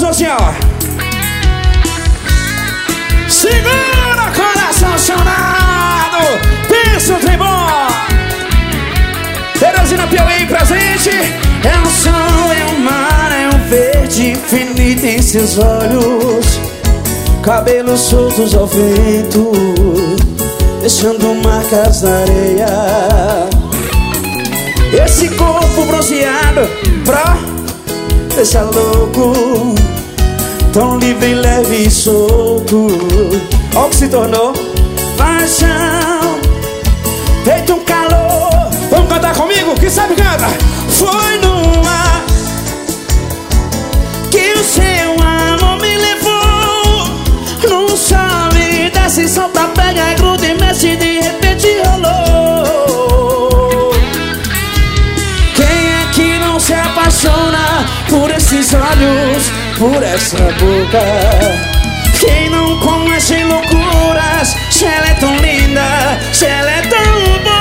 assim, ó. Segura, coração chorado. Pensa o trem bom. Teresina Piauí presente. É um sol, é um mar, é um verde infinito em seus olhos. Cabelos soltos ao vento, deixando marcas na areia. Esse corpo bronzeado deixa louco, tão livre, leve e solto. Olha o que se tornou paixão, feito um calor. Vamos cantar comigo? Quem sabe canta. Foi no ar que o seu amor me levou. Não sabe, desce, solta, pega, gruda e mexe, de repente rolou. Quem é que não se apaixona por esses olhos, por essa boca? Quem não conhece loucuras, se ela é tão linda, se ela é tão boa.